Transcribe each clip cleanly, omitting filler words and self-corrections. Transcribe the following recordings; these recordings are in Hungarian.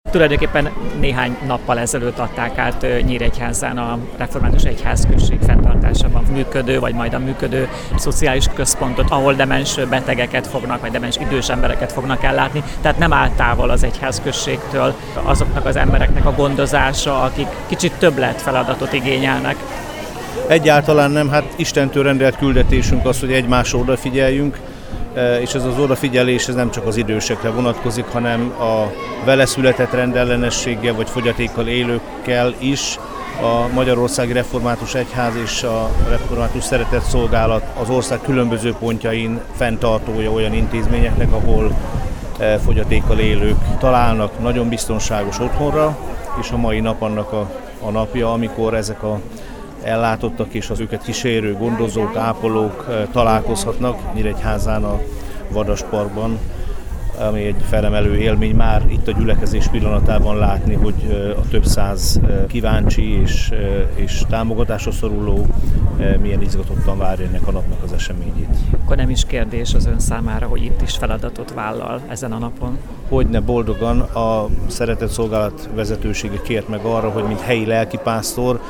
Tulajdonképpen néhány nappal ezelőtt adták át Nyíregyházán a református egyházközség fenntartásában működő, vagy majd a működő szociális központot, ahol demens betegeket fognak, vagy demens idős embereket fognak ellátni. Tehát nem áll távol az egyházközségtől azoknak az embereknek a gondozása, akik kicsit többlet feladatot igényelnek. Egyáltalán nem, hát Istentől rendelt küldetésünk az, hogy egymásra odafigyeljünk, és ez az odafigyelés ez nem csak az idősekre vonatkozik, hanem a vele született rendellenességgel vagy fogyatékkal élőkkel is. A Magyarországi Református Egyház és a Református Szeretett Szolgálat az ország különböző pontjain fenntartója olyan intézményeknek, ahol fogyatékkal élők találnak nagyon biztonságos otthonra, és a mai nap annak a napja, amikor ezek a ellátottak és az őket kísérő gondozók, ápolók találkozhatnak Nyíregyházán a Vadasparkban, ami egy felemelő élmény már itt a gyülekezés pillanatában látni, hogy a több száz kíváncsi és támogatásra szoruló milyen izgatottan várja ennek a napnak az eseményét. Akkor nem is kérdés az ön számára, hogy itt is feladatot vállal ezen a napon? Hogyne boldogan, a Szeretett Szolgálat vezetősége kért meg arra, hogy mint helyi lelkipásztor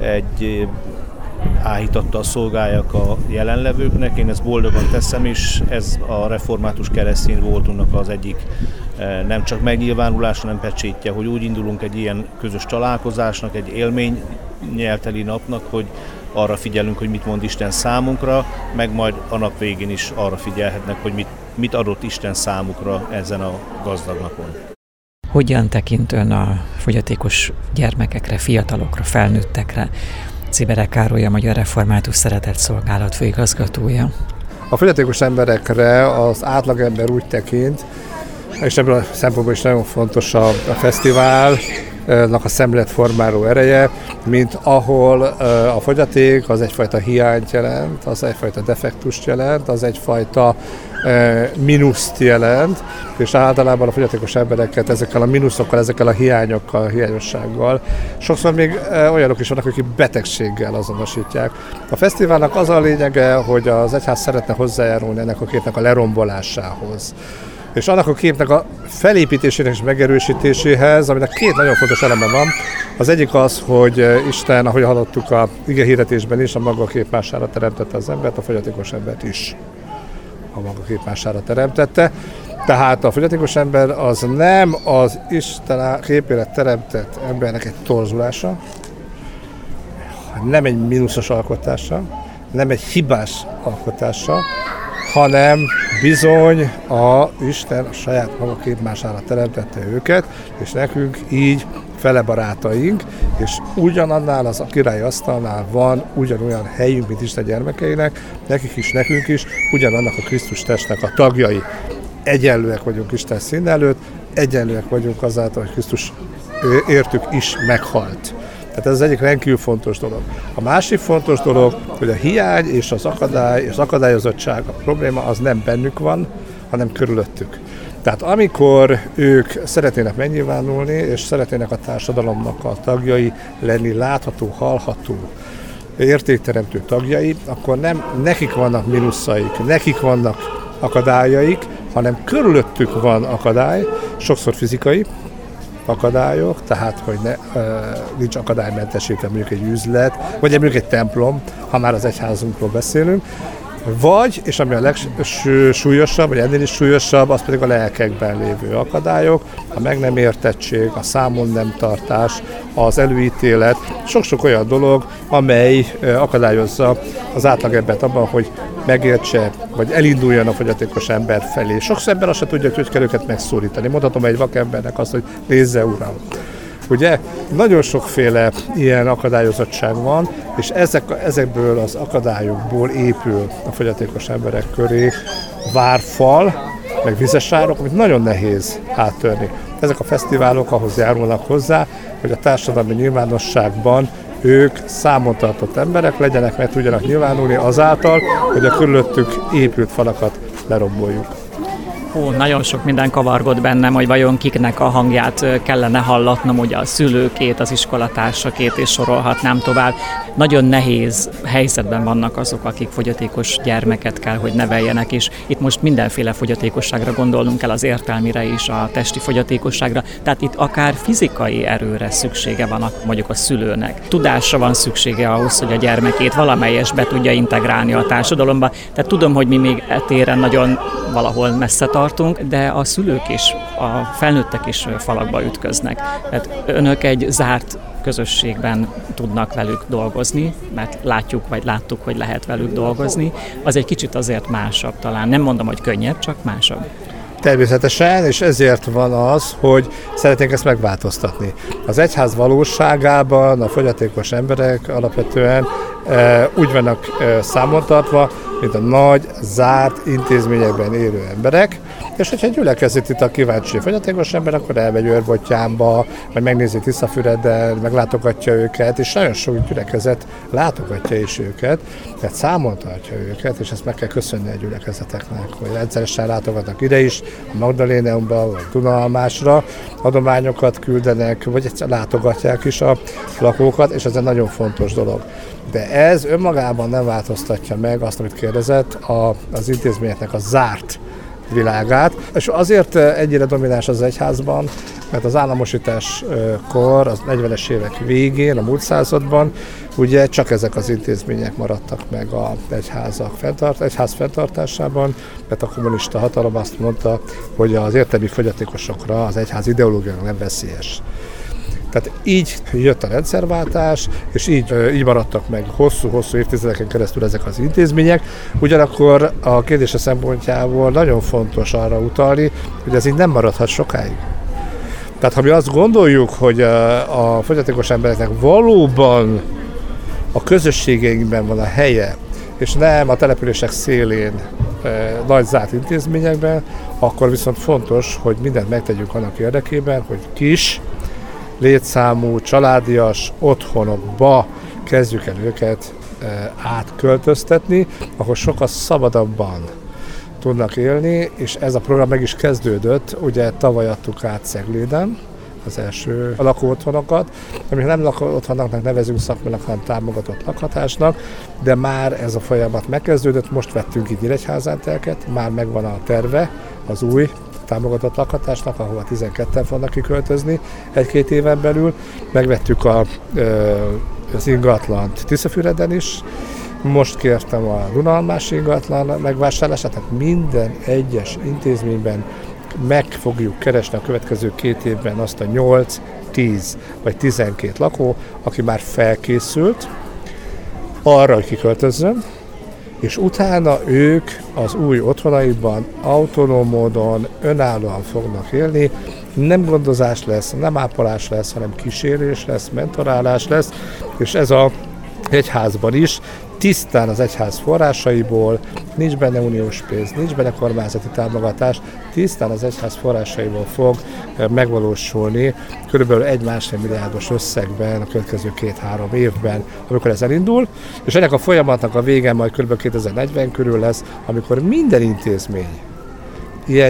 áhítattal szolgáljak a jelenlevőknek. Én ezt boldogan teszem, és ez a református keresztény voltunknak az egyik nem csak megnyilvánulás, hanem pecsétje, hogy úgy indulunk egy ilyen közös találkozásnak, egy élménynyelteli napnak, hogy arra figyelünk, hogy mit mond Isten számunkra, meg majd a nap végén is arra figyelhetnek, hogy mit adott Isten számukra ezen a gazdag napon. Hogyan tekint ön a fogyatékos gyermekekre, fiatalokra, felnőttekre? Cibere Károly, a Magyar Református Szeretett Szolgálat főigazgatója. A fogyatékos emberekre az átlagember úgy tekint, és ebből a szempontból is nagyon fontos a fesztiválnak a szemléletformáló ereje, mint ahol a fogyaték az egyfajta hiányt jelent, az egyfajta defektust jelent, az egyfajta mínuszt jelent, és általában a fogyatékos embereket ezekkel a mínuszokkal, ezekkel a hiányokkal, a hiányossággal, sokszor még olyanok is vannak, akik betegséggel azonosítják. A fesztiválnak az a lényege, hogy az egyház szeretne hozzájárulni ennek a képnek a lerombolásához. És annak a képnek a felépítésének és megerősítéséhez, aminek két nagyon fontos eleme van. Az egyik az, hogy Isten, ahogy hallottuk a igehirdetésben is, a maga képmására teremtette az embert, a fogyatékos embert is a maga képmására teremtette. Tehát a fogyatékos ember az nem az Isten képére teremtett embernek egy torzulása, nem egy mínuszos alkotása, nem egy hibás alkotása, hanem bizony Isten a saját maga képmására teremtette őket, és nekünk így fele barátaink, és ugyanannál az a királyi asztalnál van ugyanolyan helyünk, mint Isten gyermekeinek, nekik is, nekünk is, ugyanannak a Krisztus testnek a tagjai. Egyenlőek vagyunk Isten szín előtt, egyenlőek vagyunk azáltal, hogy Krisztus értük is meghalt. Tehát ez az egyik rendkívül fontos dolog. A másik fontos dolog, hogy a hiány és az akadály és az akadályozottság, a probléma az nem bennük van, hanem körülöttük. Tehát amikor ők szeretnének megnyilvánulni, és szeretnének a társadalomnak a tagjai lenni, látható, hallható, értékteremtő tagjai, akkor nem nekik vannak mínuszaik, nekik vannak akadályaik, hanem körülöttük van akadály, sokszor fizikai akadályok, tehát hogy nincs akadálymentesítve mondjuk egy üzlet, vagy mondjuk egy templom, ha már az egyházunkról beszélünk, vagy, és ami a legsúlyosabb, vagy ennél is súlyosabb, az pedig a lelkekben lévő akadályok, a meg nem értettség, a számon nem tartás, az előítélet, sok-sok olyan dolog, amely akadályozza az átlagebert abban, hogy megértse, vagy elinduljon a fogyatékos ember felé. Sokszor ember azt se tudja, hogy kell őket megszólítani. Mondhatom egy vakembernek azt, hogy nézze, uram. Ugye nagyon sokféle ilyen akadályozottság van, és ezekből az akadályokból épül a fogyatékos emberek köré várfal, meg vizesárok, amit nagyon nehéz áttörni. Ezek a fesztiválok ahhoz járulnak hozzá, hogy a társadalmi nyilvánosságban ők számon tartott emberek legyenek, meg tudjanak nyilvánulni azáltal, hogy a körülöttük épült falakat leromboljuk. Nagyon sok minden kavargott bennem, hogy vajon kiknek a hangját kellene hallatnom, ugye a szülőkét, az iskolatársakét, és sorolhatnám tovább. Nagyon nehéz helyzetben vannak azok, akik fogyatékos gyermeket kell, hogy neveljenek, és itt most mindenféle fogyatékosságra gondolnunk kell, az értelmire is, a testi fogyatékosságra, tehát itt akár fizikai erőre szüksége van mondjuk a szülőnek. Tudásra van szüksége ahhoz, hogy a gyermekét valamelyest be tudja integrálni a társadalomba. Tehát tudom, hogy mi még etéren nagyon valahol messze tartunk, de a szülők is, a felnőttek is falakba ütköznek. Tehát önök egy zárt közösségben tudnak velük dolgozni, mert láttuk, hogy lehet velük dolgozni. Az egy kicsit azért másabb talán. Nem mondom, hogy könnyebb, csak másabb. Természetesen, és ezért van az, hogy szeretnénk ezt megváltoztatni. Az egyház valóságában a fogyatékos emberek alapvetően úgy vannak számon tartva, mint a nagy, zárt intézményekben élő emberek, és hogyha gyülekezik itt a kíváncsi fogyatékos ember, akkor elmegy Őrbottyánba, vagy megnézi Tiszafüreden, meglátogatja őket, és nagyon sok gyülekezet látogatja is őket, tehát számon tartja őket, és ezt meg kell köszönni a gyülekezeteknek, hogy rendszeresen látogatnak ide is, a Magdaléneumba, vagy Dunalmásra, adományokat küldenek, vagy egyszer látogatják is a lakókat, és ez egy nagyon fontos dolog. De ez önmagában nem változtatja meg azt, amit kérdezett, az intézményeknek a zárt világát. És azért ennyire domináns az egyházban, mert az államosításkor, az 40-es évek végén, a múlt században, ugye csak ezek az intézmények maradtak meg az egyház fenntartásában, mert a kommunista hatalom azt mondta, hogy az értelmi fogyatékosokra az egyház ideológiának nem veszélyes. Tehát így jött a rendszerváltás, és így maradtak meg hosszú-hosszú évtizedeken keresztül ezek az intézmények. Ugyanakkor a kérdése szempontjából nagyon fontos arra utalni, hogy ez így nem maradhat sokáig. Tehát ha mi azt gondoljuk, hogy a fogyatékos embereknek valóban a közösségeinkben van a helye, és nem a települések szélén, nagy zárt intézményekben, akkor viszont fontos, hogy mindent megtegyünk annak érdekében, hogy kis, létszámú, családias otthonokba kezdjük el őket átköltöztetni, ahol sokkal szabadabban tudnak élni, és ez a program meg is kezdődött, ugye tavaly adtuk át Cegléden az első lakóotthonokat, amit nem lakóotthonoknak nevezünk szakmának, hanem támogatott lakhatásnak, de már ez a folyamat megkezdődött, most vettünk itt Nyíregyházán telket, már megvan a terve az új támogatott lakhatásnak, ahova 12-en fognak kiköltözni egy-két éven belül. Megvettük az ingatlant Tiszafüreden is, most kértem a Dunalmási ingatlan megvásárlását, tehát minden egyes intézményben meg fogjuk keresni a következő 2 évben azt a 8, 10 vagy 12 lakó, aki már felkészült arra, hogy kiköltözzön, és utána ők az új otthonaikban autonóm módon, önállóan fognak élni, nem gondozás lesz, nem ápolás lesz, hanem kísérés lesz, mentorálás lesz, és ez az egyházban is tisztán az egyház forrásaiból, nincs benne uniós pénz, nincs benne kormányzati támogatás, tisztán az egyház forrásaiból fog megvalósulni körülbelül 1-1,5 milliárdos összegben a következő 2-3 évben, amikor ez elindul, és ennek a folyamatnak a vége majd kb. 2040 körül lesz, amikor minden intézmény ilyen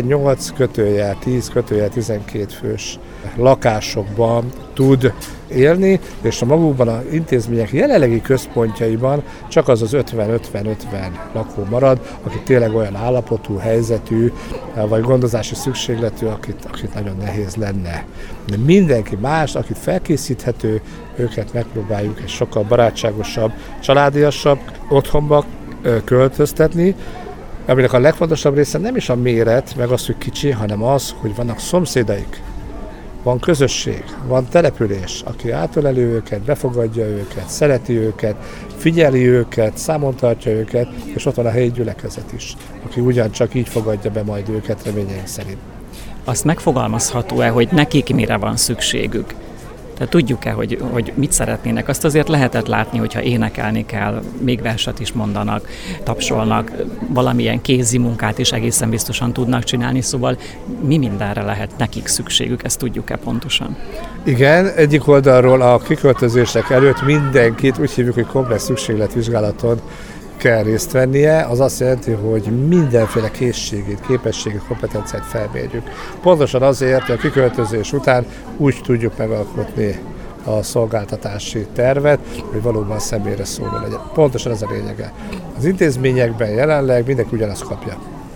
8-10-12 fős lakásokban tud élni, és a magukban az intézmények jelenlegi központjaiban csak az 50-50-50 lakó marad, aki tényleg olyan állapotú, helyzetű, vagy gondozási szükségletű, akit nagyon nehéz lenne. De mindenki más, akit felkészíthető, őket megpróbáljuk egy sokkal barátságosabb, családiasabb otthonba költöztetni, aminek a legfontosabb része nem is a méret, meg az, hogy kicsi, hanem az, hogy vannak szomszédaik, van közösség, van település, aki átöleli őket, befogadja őket, szereti őket, figyeli őket, számon tartja őket, és ott van a helyi gyülekezet is, aki ugyancsak így fogadja be majd őket reményeink szerint. Azt megfogalmazható-e, hogy nekik mire van szükségük? Tehát tudjuk-e, hogy mit szeretnének? Azt azért lehetett látni, hogyha énekelni kell, még verset is mondanak, tapsolnak, valamilyen kézi munkát is egészen biztosan tudnak csinálni, szóval mi mindenre lehet nekik szükségük, ezt tudjuk-e pontosan? Igen, egyik oldalról a kiköltözések előtt mindenkit úgy hívjuk, hogy komplex szükségletvizsgálaton kell részt vennie, az azt jelenti, hogy mindenféle készségét, képességét, kompetenciát felmérjük. Pontosan azért, hogy a kiköltözés után úgy tudjuk megalkotni a szolgáltatási tervet, hogy valóban személyre szóló legyen. Pontosan ez a lényege. Az intézményekben jelenleg mindenki ugyanazt kapja.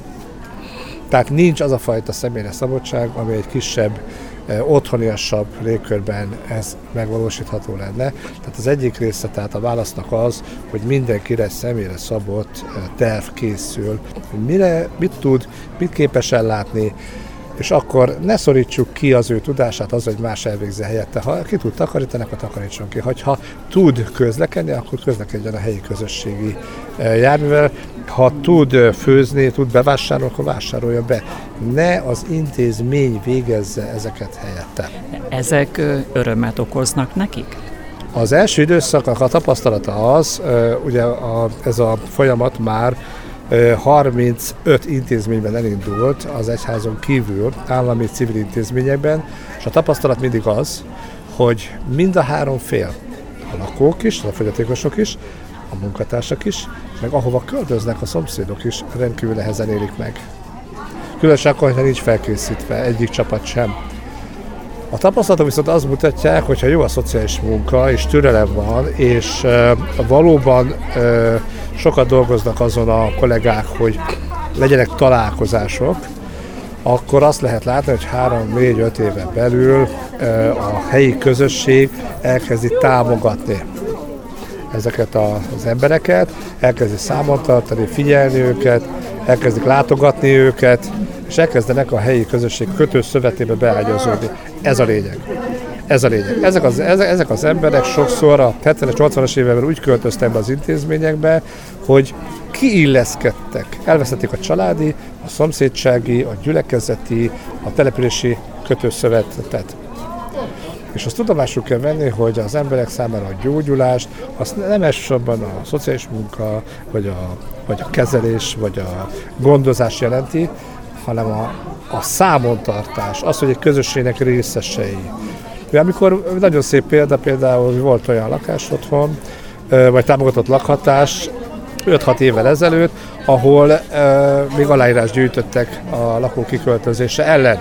Tehát nincs az a fajta személyre szabadság, ami egy kisebb, otthoniasabb légkörben ez megvalósítható lenne. Tehát az egyik része, tehát a válasznak az, hogy mindenkire személyre szabott terv készül, hogy mit tud, mit képes ellátni, és akkor ne szorítsuk ki az ő tudását az, hogy más elvégzi helyette. Ha ki tud takarítani, akkor takarítson ki. Ha tud közlekedni, akkor közlekedjen a helyi közösségi járművel. Ha tud főzni, tud bevásárolni, akkor vásárolja be. Ne az intézmény végezze ezeket helyette. Ezek örömet okoznak nekik? Az első időszaknak a tapasztalata az, ugye ez a folyamat már 35 intézményben elindult az egyházon kívül, állami civil intézményekben, és a tapasztalat mindig az, hogy mind a három fél, a lakók is, a fogyatékosok is, a munkatársak is, meg ahova költöznek a szomszédok is rendkívül nehezen élik meg. Különösen akkor, ha nincs felkészítve egyik csapat sem. A tapasztalatok viszont azt mutatják, hogy ha jó a szociális munka, és türelem van, és valóban sokat dolgoznak azon a kollégák, hogy legyenek találkozások, akkor azt lehet látni, hogy 3-4-5 éven belül a helyi közösség elkezdi támogatni ezeket az embereket, elkezdi számon tartani, figyelni őket, elkezdik látogatni őket, és elkezdenek a helyi közösség kötőszövetébe beágyazódni. Ez a lényeg. Ez a lényeg. Ezek az emberek sokszor a 70-es, 80-as években úgy költöztek be az intézményekbe, hogy kiilleszkedtek. Elvesztették a családi, a szomszédsági, a gyülekezeti, a települési kötőszövetet. És azt tudomásul kell venni, hogy az emberek számára a gyógyulást, azt nem elsősorban a szociális munka, vagy a kezelés, vagy a gondozás jelenti, hanem a számontartás, az, hogy egy közösségnek részesei. Amikor nagyon szép például volt olyan lakás otthon, vagy támogatott lakhatás 5-6 évvel ezelőtt, ahol még aláírást gyűjtöttek a lakók kiköltözése ellen.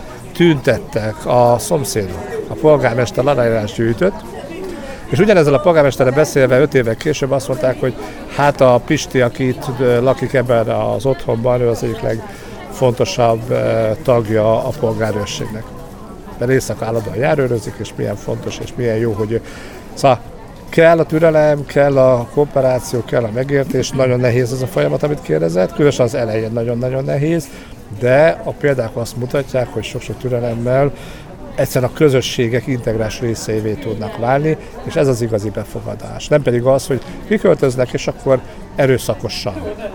Tüntettek a szomszédok. A polgármester aláírást gyűjtött, és ugyanezzel a polgármesterrel beszélve 5 évvel később azt mondták, hogy hát a Pisti, aki itt lakik ebben az otthonban, ő az egyik legfontosabb tagja a polgárőrségnek. Mert éjszaka állandóan járőrözik, és milyen fontos, és milyen jó, hogy ő... Szóval kell a türelem, kell a kooperáció, kell a megértés, nagyon nehéz ez a folyamat, amit kérdezett, különösen az elején nagyon-nagyon nehéz, de a példák azt mutatják, hogy sok-sok türelemmel egyszerűen a közösségek integrás részeivé tudnak válni, és ez az igazi befogadás. Nem pedig az, hogy kiköltöznek, és akkor erőszakosan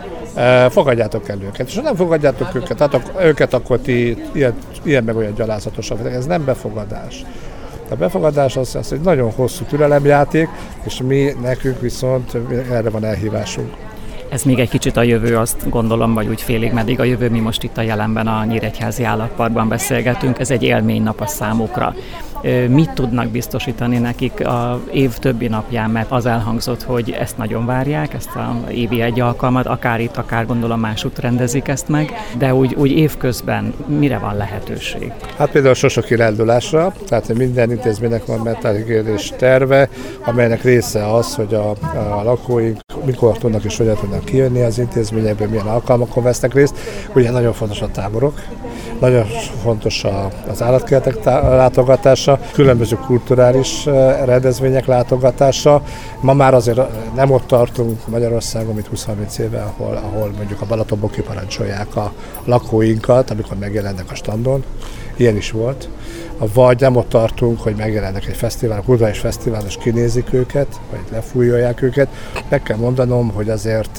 fogadjátok el őket. És ha nem fogadjátok őket, akkor ti ilyen meg olyan gyalázatosak. Ez nem befogadás. A befogadás az egy nagyon hosszú türelemjáték, és nekünk viszont erre van elhívásunk. Ez még egy kicsit a jövő, azt gondolom, vagy úgy félig meddig a jövő, mi most itt a jelenben a Nyíregyházi Állatparkban beszélgetünk, ez egy élménynap a számukra. Mit tudnak biztosítani nekik az év többi napján, mert az elhangzott, hogy ezt nagyon várják, ezt az évi egy alkalmat, akár itt, akár gondolom másút rendezik ezt meg, de úgy évközben mire van lehetőség? Hát például a sosok kirándulásra, tehát minden intézménynek van mentáligérés terve, amelynek része az, hogy a lakóink mikor tudnak és hogyan tudnak kijönni az intézményekből, milyen alkalmakon vesznek részt. Ugye nagyon fontos a táborok, nagyon fontos az állatkertek látogatása, különböző kulturális rendezvények látogatása. Ma már azért nem ott tartunk Magyarországon, mint 20-30 éve, ahol mondjuk a Balatonból kiparancsolják a lakóinkat, amikor megjelennek a standon. Ilyen is volt. Vagy nem ott tartunk, hogy megjelennek egy fesztivál, a kulturális fesztivál, és kinézik őket, vagy lefújolják őket. Meg kell mondanom, hogy azért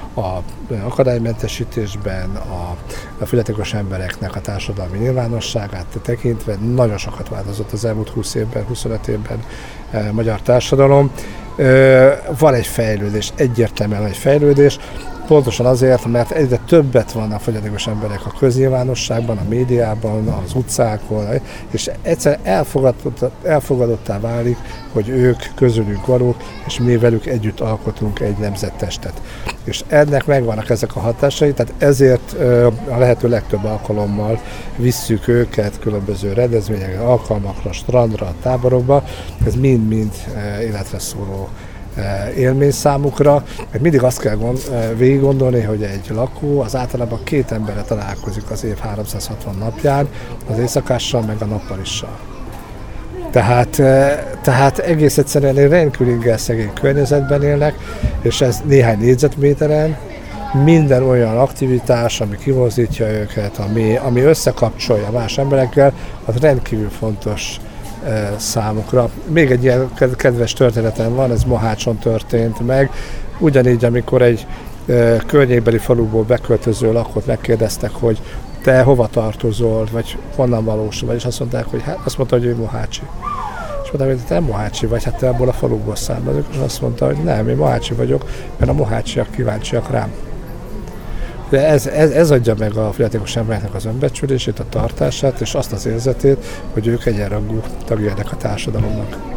a akadálymentesítésben a fogyatékos embereknek a társadalmi nyilvánosságát tekintve nagyon sokat változott az elmúlt 20 évben, 25 évben magyar társadalom. Van egy fejlődés, egyértelműen egy fejlődés. Pontosan azért, mert egyre többet vannak fogyatékos emberek a köznyilvánosságban, a médiában, az utcákon, és egyszerűen elfogadottá válik, hogy ők közülünk valók, és mi velük együtt alkotunk egy nemzettestet. És ennek megvannak ezek a hatásai, tehát ezért a lehető legtöbb alkalommal visszük őket különböző rendezvényekre, alkalmakra, strandra, táborokba. Ez mind-mind életre szóló élmény számukra, mert mindig azt kell végig gondolni, hogy egy lakó az általában 2 emberre találkozik az év 360 napján, az éjszakással meg a nappalissal. Tehát egész egyszerűen egy rendkívül ingerszegény környezetben élnek, és ez néhány négyzetméteren, minden olyan aktivitás, ami kimozdítja őket, ami összekapcsolja más emberekkel, az rendkívül fontos számukra. Még egy ilyen kedves történetem van, ez Mohácson történt meg. Ugyanígy, amikor egy környékbeli faluból beköltöző lakót megkérdeztek, hogy te hova tartozol, vagy honnan valós vagy, és azt mondták, hogy azt mondta, hogy ő mohácsi. És mondtam, hogy te mohácsi vagy, hát te abból a faluból származok, és azt mondta, hogy nem, én mohácsi vagyok, mert a mohácsiak kíváncsiak rám. De ez adja meg a fogyatékos embereknek az önbecsülését, a tartását, és azt az érzetét, hogy ők egyenrangú tagja ennek a társadalomnak.